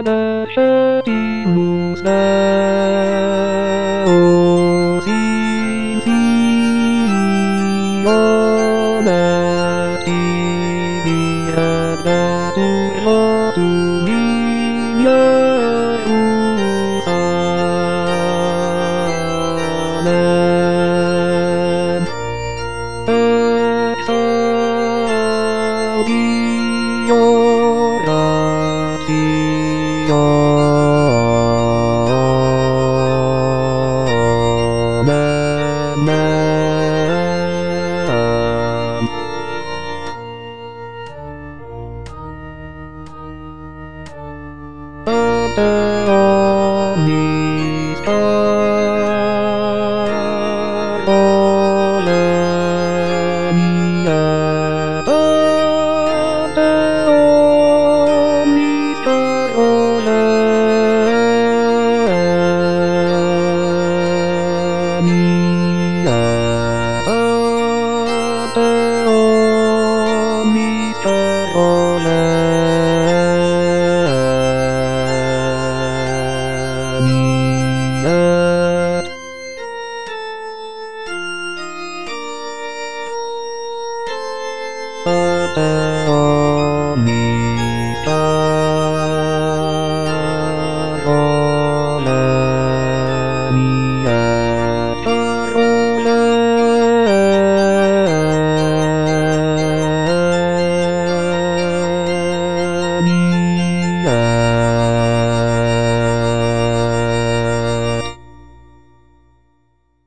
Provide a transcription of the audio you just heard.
benedictimus Deus insione tibi et beatur lotum in Jerusalem exaudior omnis Carolini et omnis Carolini et omnis Carolini et